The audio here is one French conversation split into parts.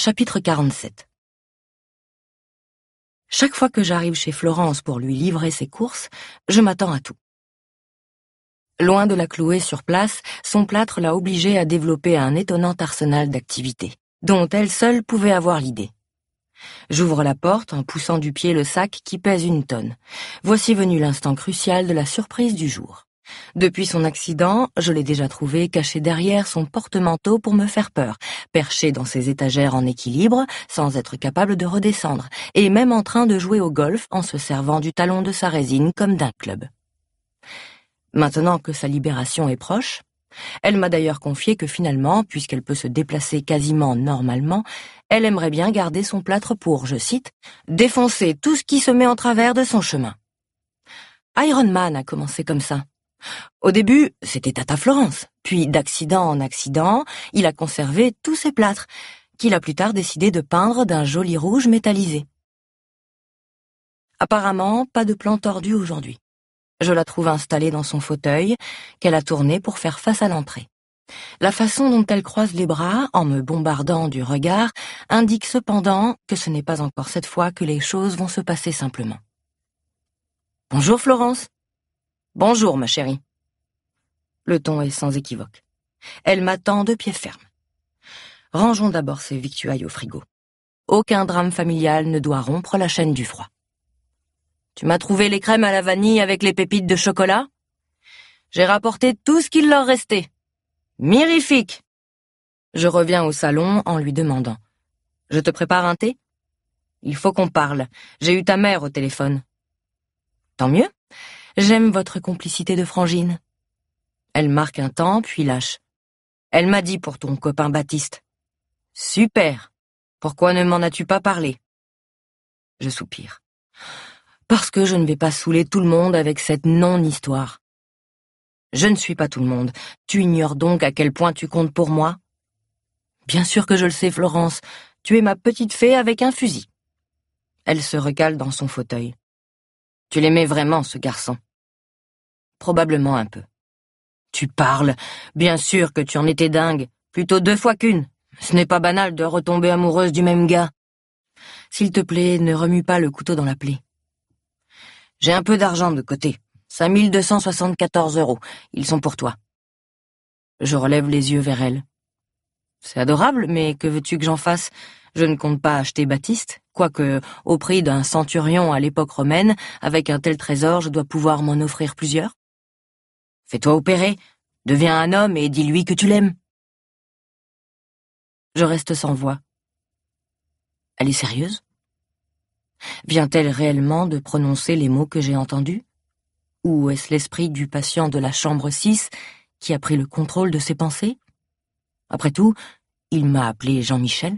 Chapitre 47. Chaque fois que j'arrive chez Florence pour lui livrer ses courses, je m'attends à tout. Loin de la clouer sur place, son plâtre l'a obligée à développer un étonnant arsenal d'activités, dont elle seule pouvait avoir l'idée. J'ouvre la porte en poussant du pied le sac qui pèse 1 tonne. Voici venu l'instant crucial de la surprise du jour. Depuis son accident, je l'ai déjà trouvé caché derrière son porte-manteau pour me faire peur, perché dans ses étagères en équilibre, sans être capable de redescendre, et même en train de jouer au golf en se servant du talon de sa résine comme d'un club. Maintenant que sa libération est proche, elle m'a d'ailleurs confié que finalement, puisqu'elle peut se déplacer quasiment normalement, elle aimerait bien garder son plâtre pour, je cite, « défoncer tout ce qui se met en travers de son chemin ». Iron Man a commencé comme ça. Au début, c'était Tata Florence, puis d'accident en accident, il a conservé tous ses plâtres, qu'il a plus tard décidé de peindre d'un joli rouge métallisé. Apparemment, pas de plan tordu aujourd'hui. Je la trouve installée dans son fauteuil, qu'elle a tourné pour faire face à l'entrée. La façon dont elle croise les bras, en me bombardant du regard, indique cependant que ce n'est pas encore cette fois que les choses vont se passer simplement. « Bonjour Florence. »« Bonjour ma chérie. » Le ton est sans équivoque. Elle m'attend de pied ferme. Rangeons d'abord ces victuailles au frigo. Aucun drame familial ne doit rompre la chaîne du froid. Tu m'as trouvé les crèmes à la vanille avec les pépites de chocolat? J'ai rapporté tout ce qu'il leur restait. Mirifique! Je reviens au salon en lui demandant. Je te prépare un thé? Il faut qu'on parle. J'ai eu ta mère au téléphone. Tant mieux. J'aime votre complicité de frangine. Elle marque un temps, puis lâche. Elle m'a dit pour ton copain Baptiste. Super. Pourquoi ne m'en as-tu pas parlé? Je soupire. Parce que je ne vais pas saouler tout le monde avec cette non-histoire. Je ne suis pas tout le monde. Tu ignores donc à quel point tu comptes pour moi? Bien sûr que je le sais, Florence. Tu es ma petite fée avec un fusil. Elle se recale dans son fauteuil. Tu l'aimais vraiment, ce garçon? Probablement un peu. Tu parles. Bien sûr que tu en étais dingue. Plutôt 2 fois qu'une. Ce n'est pas banal de retomber amoureuse du même gars. S'il te plaît, ne remue pas le couteau dans la plaie. J'ai un peu d'argent de côté. 5 274 €. Ils sont pour toi. Je relève les yeux vers elle. C'est adorable, mais que veux-tu que j'en fasse? Je ne compte pas acheter Baptiste, quoique, au prix d'un centurion à l'époque romaine, avec un tel trésor, je dois pouvoir m'en offrir plusieurs. Fais-toi opérer, deviens un homme et dis-lui que tu l'aimes. Je reste sans voix. Elle est sérieuse? Vient-elle réellement de prononcer les mots que j'ai entendus? Ou est-ce l'esprit du patient de la chambre 6 qui a pris le contrôle de ses pensées? Après tout, il m'a appelé Jean-Michel.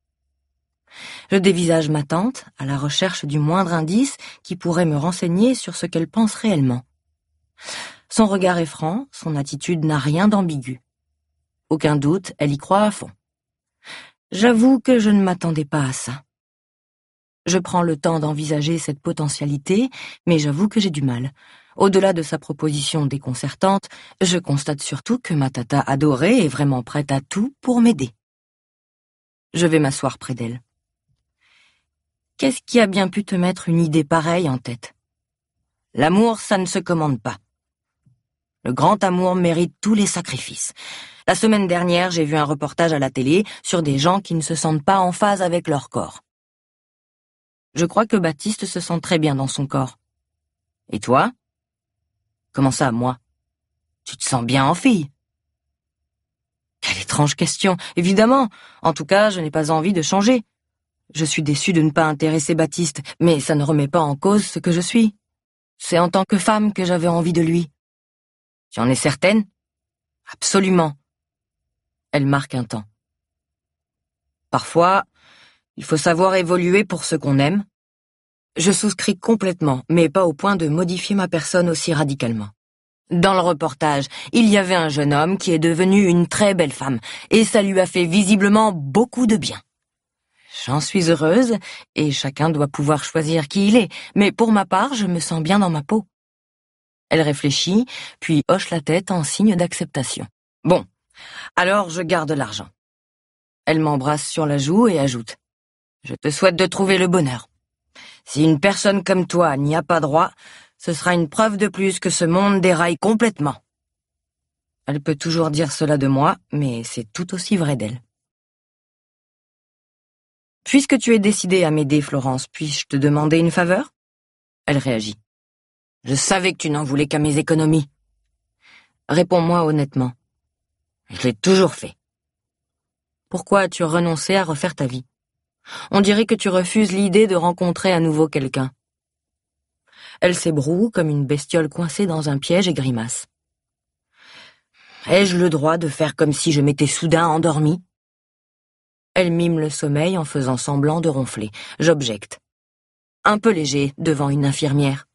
Je dévisage ma tante à la recherche du moindre indice qui pourrait me renseigner sur ce qu'elle pense réellement. Son regard est franc, son attitude n'a rien d'ambigu. Aucun doute, elle y croit à fond. J'avoue que je ne m'attendais pas à ça. Je prends le temps d'envisager cette potentialité, mais j'avoue que j'ai du mal. Au-delà de sa proposition déconcertante, je constate surtout que ma tata adorée est vraiment prête à tout pour m'aider. Je vais m'asseoir près d'elle. Qu'est-ce qui a bien pu te mettre une idée pareille en tête? L'amour, ça ne se commande pas. Le grand amour mérite tous les sacrifices. La semaine dernière, j'ai vu un reportage à la télé sur des gens qui ne se sentent pas en phase avec leur corps. Je crois que Baptiste se sent très bien dans son corps. Et toi? Comment ça, moi? Tu te sens bien en fille? Quelle étrange question, évidemment. En tout cas, je n'ai pas envie de changer. Je suis déçue de ne pas intéresser Baptiste, mais ça ne remet pas en cause ce que je suis. C'est en tant que femme que j'avais envie de lui. Tu en es certaine? Absolument. Elle marque un temps. Parfois, il faut savoir évoluer pour ce qu'on aime. Je souscris complètement, mais pas au point de modifier ma personne aussi radicalement. Dans le reportage, il y avait un jeune homme qui est devenu une très belle femme, et ça lui a fait visiblement beaucoup de bien. J'en suis heureuse, et chacun doit pouvoir choisir qui il est, mais pour ma part, je me sens bien dans ma peau. Elle réfléchit, puis hoche la tête en signe d'acceptation. Bon, alors je garde l'argent. Elle m'embrasse sur la joue et ajoute: Je te souhaite de trouver le bonheur. Si une personne comme toi n'y a pas droit, ce sera une preuve de plus que ce monde déraille complètement. Elle peut toujours dire cela de moi, mais c'est tout aussi vrai d'elle. Puisque tu es décidée à m'aider, Florence, puis-je te demander une faveur? Elle réagit. Je savais que tu n'en voulais qu'à mes économies. Réponds-moi honnêtement. Je l'ai toujours fait. Pourquoi as-tu renoncé à refaire ta vie? On dirait que tu refuses l'idée de rencontrer à nouveau quelqu'un. Elle s'ébroue comme une bestiole coincée dans un piège et grimace. Ai-je le droit de faire comme si je m'étais soudain endormie? Elle mime le sommeil en faisant semblant de ronfler. J'objecte. Un peu léger devant une infirmière.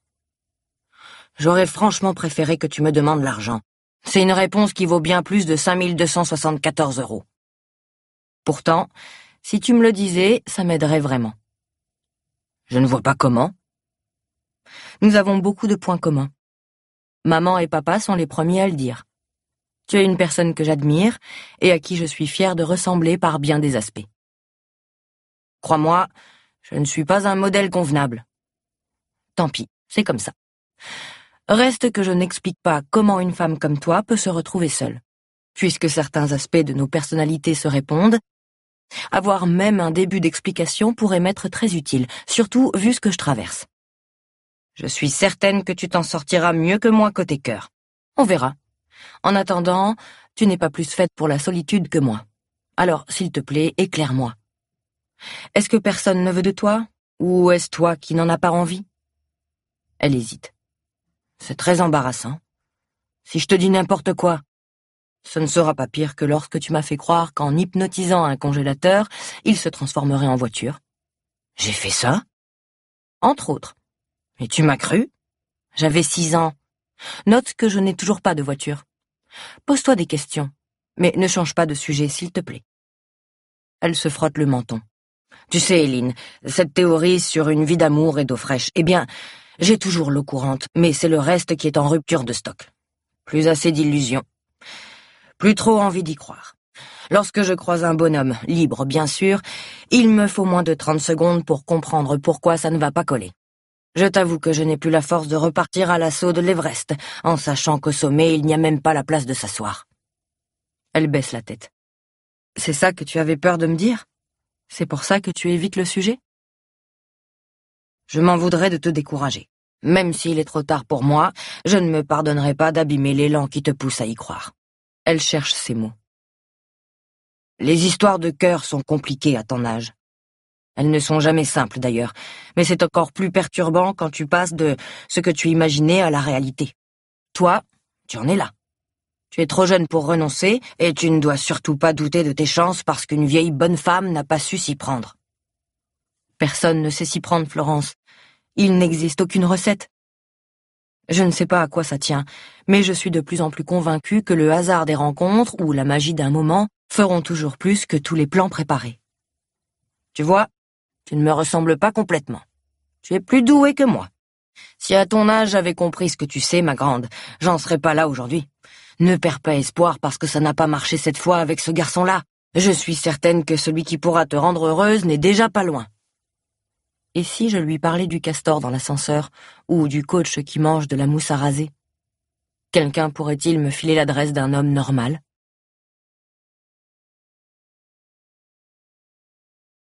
J'aurais franchement préféré que tu me demandes l'argent. C'est une réponse qui vaut bien plus de 5274 €. Pourtant, si tu me le disais, ça m'aiderait vraiment. Je ne vois pas comment. Nous avons beaucoup de points communs. Maman et papa sont les premiers à le dire. Tu es une personne que j'admire et à qui je suis fière de ressembler par bien des aspects. Crois-moi, je ne suis pas un modèle convenable. Tant pis, c'est comme ça. Reste que je n'explique pas comment une femme comme toi peut se retrouver seule. Puisque certains aspects de nos personnalités se répondent, avoir même un début d'explication pourrait m'être très utile, surtout vu ce que je traverse. Je suis certaine que tu t'en sortiras mieux que moi côté cœur. On verra. En attendant, tu n'es pas plus faite pour la solitude que moi. Alors, s'il te plaît, éclaire-moi. Est-ce que personne ne veut de toi? Ou est-ce toi qui n'en as pas envie? Elle hésite. C'est très embarrassant. Si je te dis n'importe quoi, ce ne sera pas pire que lorsque tu m'as fait croire qu'en hypnotisant un congélateur, il se transformerait en voiture. J'ai fait ça? Entre autres. Et tu m'as cru? J'avais 6 ans. Note que je n'ai toujours pas de voiture. Pose-toi des questions, mais ne change pas de sujet, s'il te plaît. Elle se frotte le menton. Tu sais, Eileen, cette théorie sur une vie d'amour et d'eau fraîche, eh bien, j'ai toujours l'eau courante, mais c'est le reste qui est en rupture de stock. Plus assez d'illusions. Plus trop envie d'y croire. Lorsque je croise un bonhomme, libre bien sûr, il me faut moins de 30 secondes pour comprendre pourquoi ça ne va pas coller. Je t'avoue que je n'ai plus la force de repartir à l'assaut de l'Everest, en sachant qu'au sommet il n'y a même pas la place de s'asseoir. Elle baisse la tête. C'est ça que tu avais peur de me dire? C'est pour ça que tu évites le sujet? Je m'en voudrais de te décourager. Même s'il est trop tard pour moi, je ne me pardonnerai pas d'abîmer l'élan qui te pousse à y croire. Elle cherche ses mots. Les histoires de cœur sont compliquées à ton âge. Elles ne sont jamais simples d'ailleurs, mais c'est encore plus perturbant quand tu passes de ce que tu imaginais à la réalité. Toi, tu en es là. Tu es trop jeune pour renoncer et tu ne dois surtout pas douter de tes chances parce qu'une vieille bonne femme n'a pas su s'y prendre. Personne ne sait s'y prendre, Florence. Il n'existe aucune recette. Je ne sais pas à quoi ça tient, mais je suis de plus en plus convaincue que le hasard des rencontres ou la magie d'un moment feront toujours plus que tous les plans préparés. Tu vois, tu ne me ressembles pas complètement. Tu es plus douée que moi. Si à ton âge j'avais compris ce que tu sais, ma grande, j'en serais pas là aujourd'hui. Ne perds pas espoir parce que ça n'a pas marché cette fois avec ce garçon-là. Je suis certaine que celui qui pourra te rendre heureuse n'est déjà pas loin. Et si je lui parlais du castor dans l'ascenseur, ou du coach qui mange de la mousse à raser? Quelqu'un pourrait-il me filer l'adresse d'un homme normal?